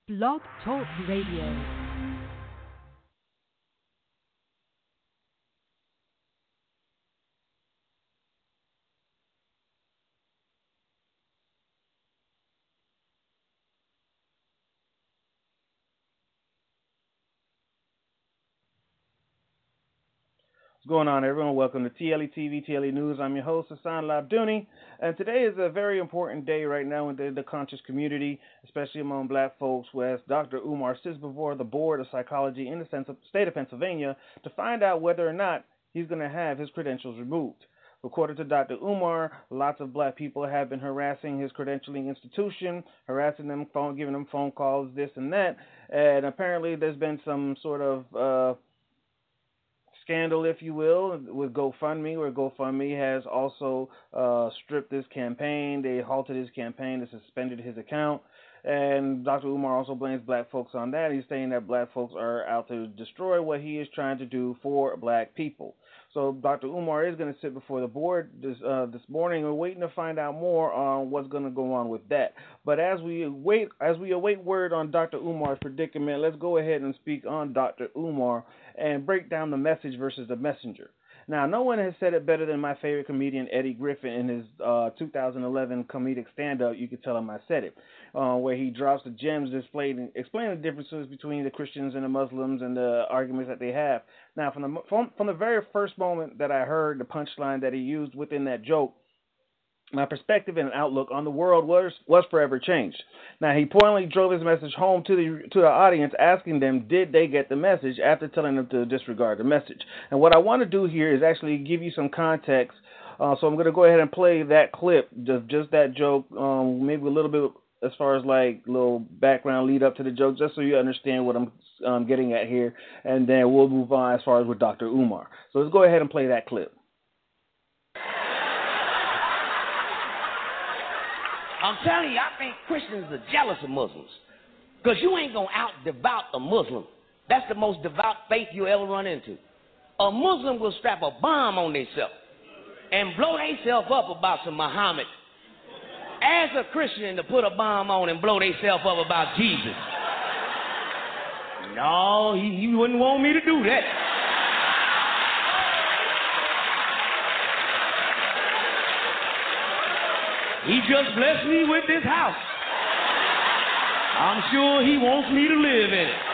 Blog Talk Radio. What's going on, everyone? Welcome to TLE TV, TLE News. I'm your host, Hassan Labduni, and today is a very important day right now in the conscious community, especially among black folks, where Dr. Umar sits before the Board of Psychology in the state of Pennsylvania to find out whether or not he's going to have his credentials removed. According to Dr. Umar, lots of black people have been harassing his credentialing institution, harassing them, giving them phone calls, this and that, and apparently there's been some sort of scandal, if you will, with GoFundMe, where GoFundMe has also stripped his campaign. They halted his campaign. They suspended his account. And Dr. Umar also blames black folks on that. He's saying that black folks are out to destroy what he is trying to do for black people. So Dr. Umar is going to sit before the board this morning. We're waiting to find out more on what's going to go on with that. But as we await word on Dr. Umar's predicament, let's go ahead and speak on Dr. Umar and break down the message versus the messenger. Now, no one has said it better than my favorite comedian, Eddie Griffin, in his 2011 comedic stand-up, You Can Tell Him I Said It, where he drops the gems explaining the differences between the Christians and the Muslims and the arguments that they have. Now, from the very first moment that I heard the punchline that he used within that joke, my perspective and outlook on the world was forever changed. Now, he pointedly drove his message home to the audience, asking them, did they get the message, after telling them to disregard the message. And what I want to do here is actually give you some context. So I'm going to go ahead and play that clip, just that joke, maybe a little bit as far as like little background lead up to the joke, just so you understand what I'm getting at here. And then we'll move on as far as with Dr. Umar. So let's go ahead and play that clip. I'm telling you, I think Christians are jealous of Muslims. Because you ain't going to out-devout a Muslim. That's the most devout faith you ever run into. A Muslim will strap a bomb on themselves and blow themselves up about some Muhammad. As a Christian to put a bomb on and blow themselves up about Jesus. No, he wouldn't want me to do that. He just blessed me with this house. I'm sure he wants me to live in it.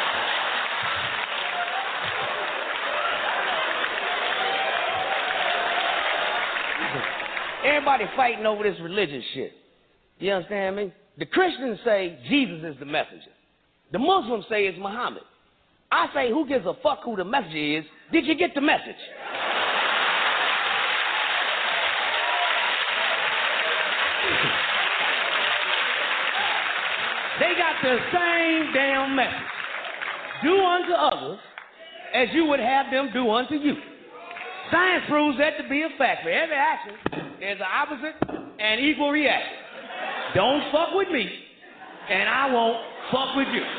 Everybody fighting over this religion shit. You understand me? The Christians say Jesus is the messenger. The Muslims say it's Muhammad. I say, who gives a fuck who the messenger is? Did you get the message? They got the same damn message. Do unto others as you would have them do unto you. Science proves that to be a fact. For every action, there's an opposite and equal reaction. Don't fuck with me, and I won't fuck with you.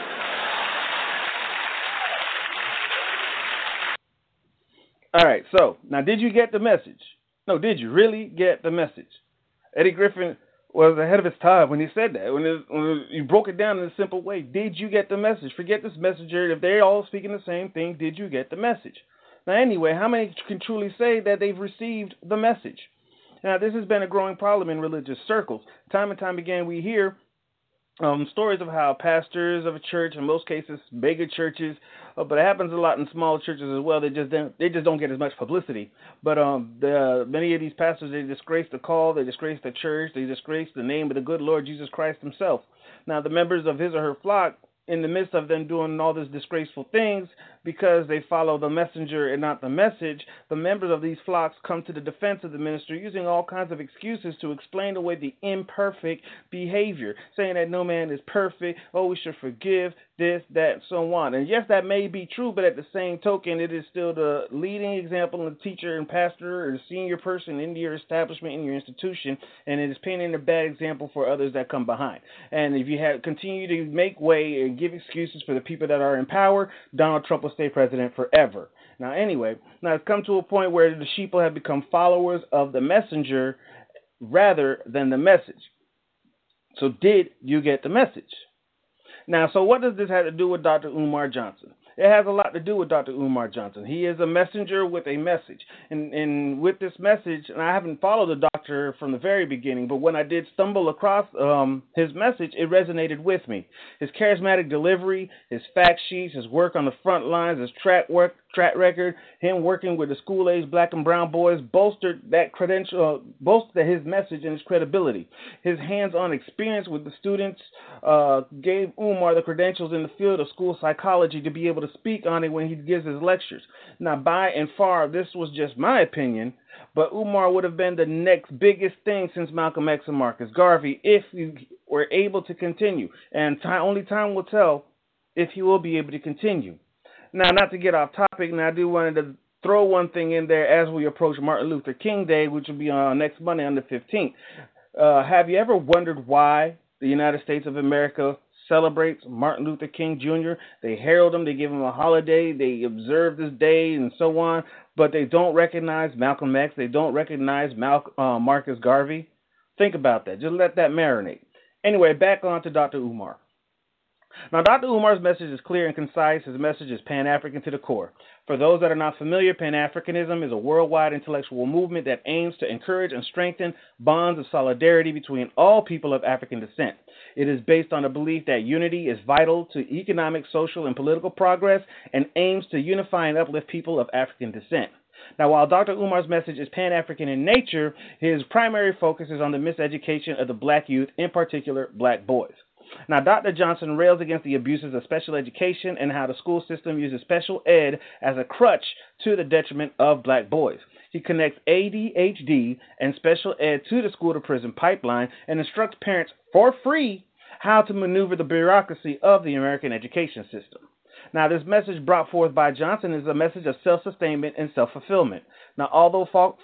All right, so now did you get the message? No, did you really get the message? Eddie Griffin was ahead of his time when he said that. When you broke it down in a simple way, did you get the message? Forget this messenger. If they're all speaking the same thing, did you get the message? Now, anyway, how many can truly say that they've received the message? Now, this has been a growing problem in religious circles. Time and time again, we hear stories of how pastors of a church, in most cases mega churches, but it happens a lot in small churches as well. They just don't get as much publicity. But many of these pastors, they disgrace the call, they disgrace the church, they disgrace the name of the good Lord Jesus Christ himself. Now, the members of his or her flock, in the midst of them doing all these disgraceful things, because they follow the messenger and not the message, the members of these flocks come to the defense of the minister using all kinds of excuses to explain away the imperfect behavior, saying that no man is perfect, we should forgive, this, that, and so on. And yes, that may be true, but at the same token, it is still the leading example of the teacher and pastor or the senior person in your establishment, in your institution, and it is painting a bad example for others that come behind. And if you continue to make way and give excuses for the people that are in power, Donald Trump will stay president forever. Now, anyway, it's come to a point where the sheeple have become followers of the messenger rather than the message. So did you get the message? Now, so what does this have to do with Dr. Umar Johnson? It has a lot to do with Dr. Umar Johnson. He is a messenger with a message. And with this message, and I haven't followed the doctor from the very beginning, but when I did stumble across his message, it resonated with me. His charismatic delivery, his fact sheets, his work on the front lines, his track record, him working with the school-aged black and brown boys bolstered his message and his credibility. His hands-on experience with the students gave Umar the credentials in the field of school psychology to be able to speak on it when he gives his lectures. Now, by and far, this was just my opinion, but Umar would have been the next biggest thing since Malcolm X and Marcus Garvey if we were able to continue. And only time will tell if he will be able to continue. Now, not to get off topic, and I do want to throw one thing in there as we approach Martin Luther King Day, which will be on next Monday on the 15th. Have you ever wondered why the United States of America celebrates Martin Luther King Jr.? They herald him, they give him a holiday, they observe this day and so on, but they don't recognize Malcolm X, they don't recognize Marcus Garvey. Think about that. Just let that marinate. Anyway, back on to Dr. Umar. Now, Dr. Umar's message is clear and concise. His message is Pan-African to the core. For those that are not familiar, Pan-Africanism is a worldwide intellectual movement that aims to encourage and strengthen bonds of solidarity between all people of African descent. It is based on the belief that unity is vital to economic, social, and political progress and aims to unify and uplift people of African descent. Now, while Dr. Umar's message is Pan-African in nature, his primary focus is on the miseducation of the black youth, in particular, black boys. Now, Dr. Johnson rails against the abuses of special education and how the school system uses special ed as a crutch to the detriment of black boys. He connects ADHD and special ed to the school-to-prison pipeline and instructs parents for free how to maneuver the bureaucracy of the American education system. Now, this message brought forth by Johnson is a message of self-sustainment and self-fulfillment. Now, although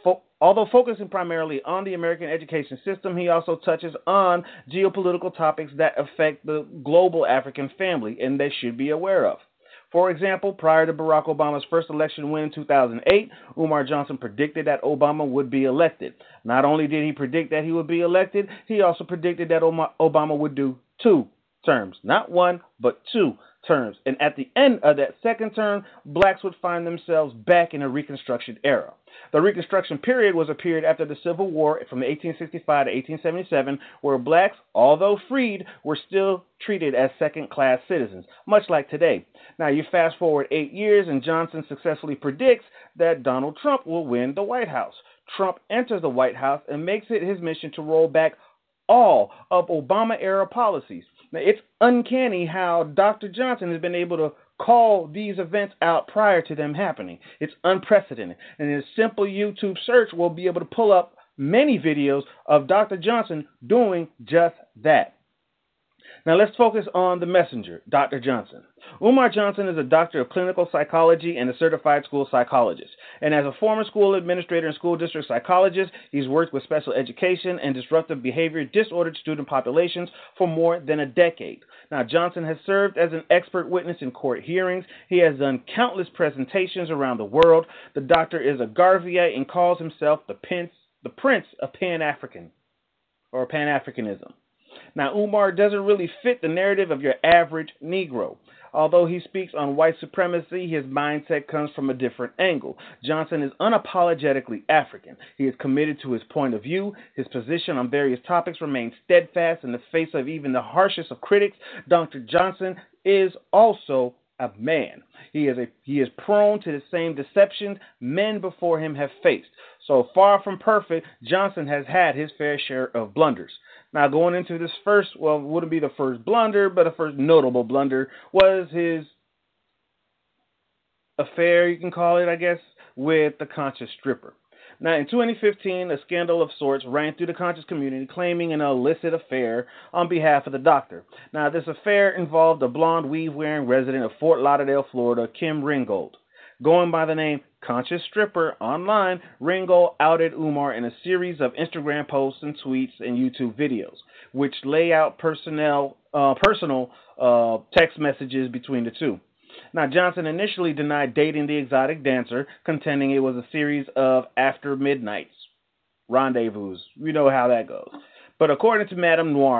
focusing primarily on the American education system, he also touches on geopolitical topics that affect the global African family and they should be aware of. For example, prior to Barack Obama's first election win in 2008, Umar Johnson predicted that Obama would be elected. Not only did he predict that he would be elected, he also predicted that Obama would do 2 terms. Not 1, but 2 terms. And at the end of that second term, blacks would find themselves back in a Reconstruction era. The Reconstruction period was a period after the Civil War from 1865 to 1877, where blacks, although freed, were still treated as second-class citizens, much like today. Now, you fast forward 8 years, and Johnson successfully predicts that Donald Trump will win the White House. Trump enters the White House and makes it his mission to roll back all of Obama-era policies. Now, it's uncanny how Dr. Johnson has been able to call these events out prior to them happening. It's unprecedented. And in a simple YouTube search, we'll be able to pull up many videos of Dr. Johnson doing just that. Now, let's focus on the messenger, Dr. Johnson. Umar Johnson is a doctor of clinical psychology and a certified school psychologist. And as a former school administrator and school district psychologist, he's worked with special education and disruptive behavior disordered student populations for more than a decade. Now, Johnson has served as an expert witness in court hearings. He has done countless presentations around the world. The doctor is a Garveyite and calls himself the Prince of Pan-African or Pan-Africanism. Now, Umar doesn't really fit the narrative of your average Negro. Although he speaks on white supremacy, his mindset comes from a different angle. Johnson is unapologetically African. He is committed to his point of view. His position on various topics remains steadfast in the face of even the harshest of critics. Dr. Johnson is also a man. He is prone to the same deceptions men before him have faced. So far from perfect, Johnson has had his fair share of blunders. Now, going into this first, well, it wouldn't be the first blunder, but the first notable blunder was his affair, you can call it, I guess, with the conscious stripper. Now, in 2015, a scandal of sorts ran through the conscious community claiming an illicit affair on behalf of the doctor. Now, this affair involved a blonde weave-wearing resident of Fort Lauderdale, Florida, Kim Ringgold. Going by the name Conscious Stripper online, Ringgold outed Umar in a series of Instagram posts and tweets and YouTube videos, which lay out personal text messages between the two. Now, Johnson initially denied dating the exotic dancer, contending it was a series of after midnights rendezvous. You know how that goes. But according to Madame Noir,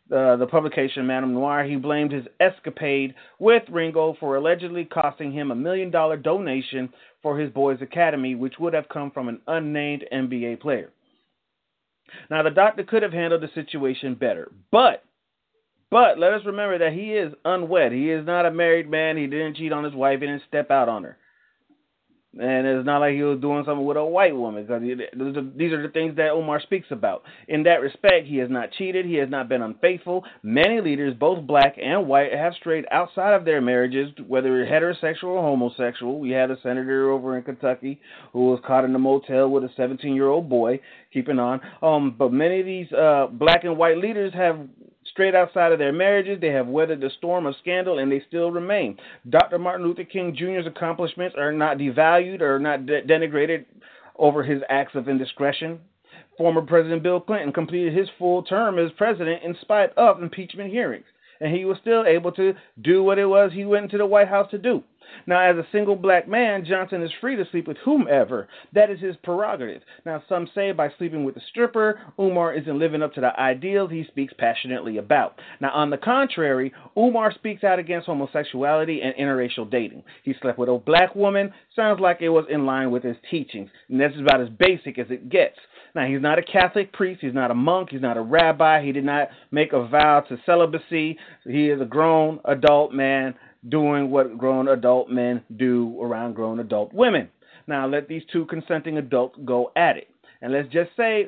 the publication Madame Noir, he blamed his escapade with Ringo for allegedly costing him $1 million donation for his boys' academy, which would have come from an unnamed NBA player. Now, the doctor could have handled the situation better, but let us remember that he is unwed. He is not a married man. He didn't cheat on his wife. He didn't step out on her. And it's not like he was doing something with a white woman, because these are the things that Umar speaks about. In that respect, he has not cheated. He has not been unfaithful. Many leaders, both black and white, have strayed outside of their marriages, whether heterosexual or homosexual. We had a senator over in Kentucky who was caught in a motel with a 17-year-old boy, keeping on. But many of these black and white leaders have straight outside of their marriages. They have weathered the storm of scandal, and they still remain. Dr. Martin Luther King Jr.'s accomplishments are not devalued or not denigrated over his acts of indiscretion. Former President Bill Clinton completed his full term as president in spite of impeachment hearings, and he was still able to do what it was he went into the White House to do. Now, as a single black man, Johnson is free to sleep with whomever. That is his prerogative. Now, some say by sleeping with a stripper, Umar isn't living up to the ideals he speaks passionately about. Now, on the contrary, Umar speaks out against homosexuality and interracial dating. He slept with a black woman. Sounds like it was in line with his teachings. And that's about as basic as it gets. Now, he's not a Catholic priest. He's not a monk. He's not a rabbi. He did not make a vow to celibacy. He is a grown adult man doing what grown adult men do around grown adult women. Now, let these two consenting adults go at it. And let's just say,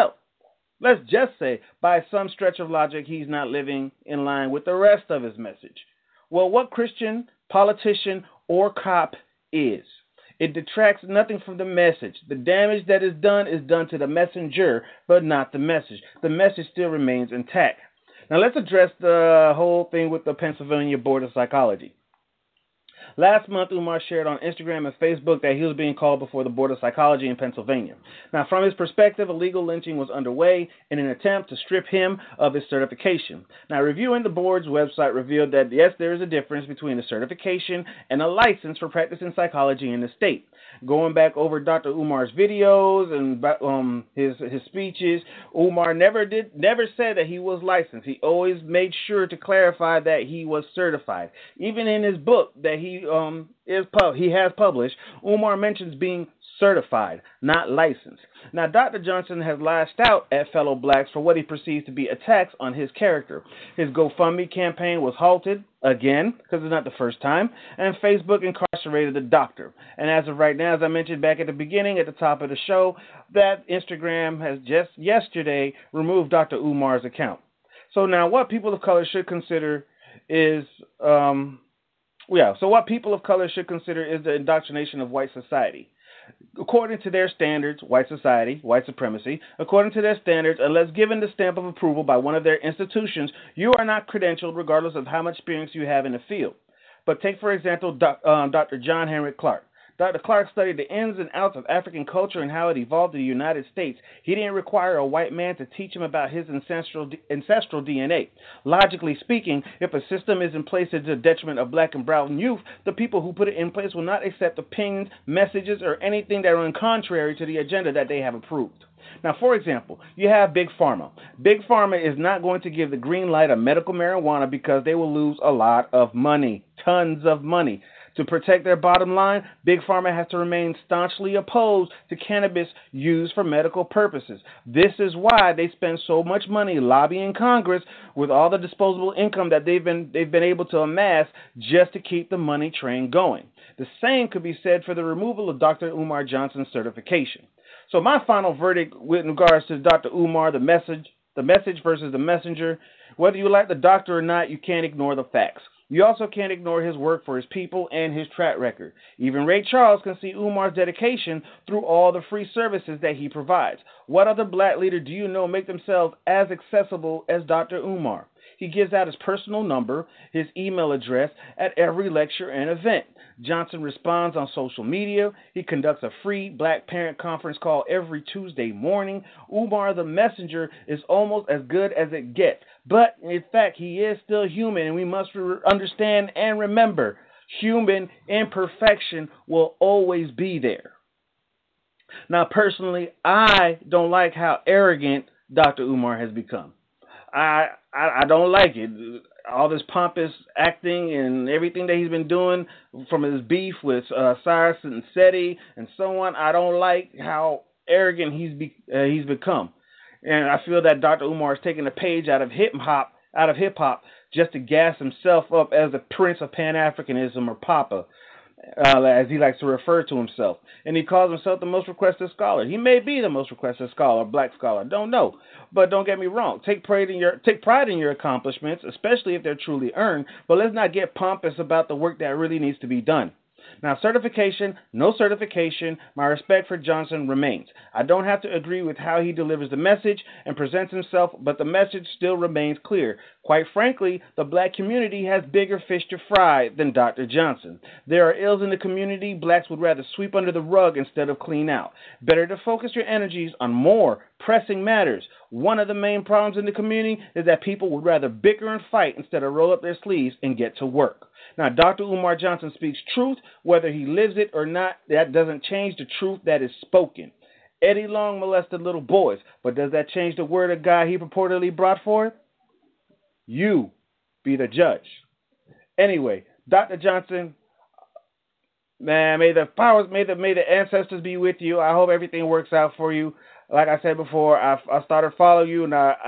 by some stretch of logic, he's not living in line with the rest of his message. Well, what Christian, politician, or cop is? It detracts nothing from the message. The damage that is done to the messenger, but not the message. The message still remains intact. Now, let's address the whole thing with the Pennsylvania Board of Psychology. Last month, Umar shared on Instagram and Facebook that he was being called before the Board of Psychology in Pennsylvania. Now, from his perspective, a legal lynching was underway in an attempt to strip him of his certification. Now, reviewing the board's website revealed that, yes, there is a difference between a certification and a license for practicing psychology in the state. Going back over Dr. Umar's videos and his speeches, Umar never said that he was licensed. He always made sure to clarify that he was certified. Even in his book that he has published, Umar mentions being certified, not licensed. Now, Dr. Johnson has lashed out at fellow blacks for what he perceives to be attacks on his character. His GoFundMe campaign was halted, again, because it's not the first time, and Facebook incarcerated the doctor. And as of right now, as I mentioned back at the beginning, at the top of the show, that Instagram has just yesterday removed Dr. Umar's account. So now what people of color should consider is the indoctrination of white society. According to their standards, white society, white supremacy, according to their standards, unless given the stamp of approval by one of their institutions, you are not credentialed regardless of how much experience you have in the field. But take, for example, Dr. John Henry Clark. Dr. Clark studied the ins and outs of African culture and how it evolved in the United States. He didn't require a white man to teach him about his ancestral DNA. Logically speaking, if a system is in place to the detriment of black and brown youth, the people who put it in place will not accept opinions, messages, or anything that are contrary to the agenda that they have approved. Now, for example, you have Big Pharma. Big Pharma is not going to give the green light on medical marijuana because they will lose a lot of money, tons of money. To protect their bottom line, Big Pharma has to remain staunchly opposed to cannabis used for medical purposes. This is why they spend so much money lobbying Congress with all the disposable income that they've been able to amass just to keep the money train going. The same could be said for the removal of Dr. Umar Johnson's certification. So my final verdict with regards to Dr. Umar, the message versus the messenger, whether you like the doctor or not, you can't ignore the facts. You also can't ignore his work for his people and his track record. Even Ray Charles can see Umar's dedication through all the free services that he provides. What other black leader do you know make themselves as accessible as Dr. Umar? He gives out his personal number, his email address at every lecture and event. Johnson responds on social media. He conducts a free Black Parent Conference call every Tuesday morning. Umar the Messenger is almost as good as it gets. But, in fact, he is still human, and we must understand and remember, human imperfection will always be there. Now, personally, I don't like how arrogant Dr. Umar has become. I don't like it. All this pompous acting and everything that he's been doing from his beef with Cyrus and Seti and so on. I don't like how arrogant he's become, and I feel that Dr. Umar is taking a page out of hip hop just to gas himself up as the Prince of Pan Africanism, or Papa, as he likes to refer to himself. And he calls himself the most requested scholar. He may be the most requested scholar, black scholar, don't know. But don't get me wrong. Take pride in your accomplishments, especially if they're truly earned. But let's not get pompous about the work that really needs to be done. Now, certification, no certification, my respect for Johnson remains. I don't have to agree with how he delivers the message and presents himself, but the message still remains clear. Quite frankly, the black community has bigger fish to fry than Dr. Johnson. There are ills in the community blacks would rather sweep under the rug instead of clean out. Better to focus your energies on more pressing matters. One of the main problems in the community is that people would rather bicker and fight instead of roll up their sleeves and get to work. Now, Dr. Umar Johnson speaks truth, whether he lives it or not. That doesn't change the truth that is spoken. Eddie Long molested little boys, but does that change the word of God he purportedly brought forth? You be the judge. Anyway, Dr. Johnson, man, may the ancestors be with you. I hope everything works out for you. Like I said before, I started following you, and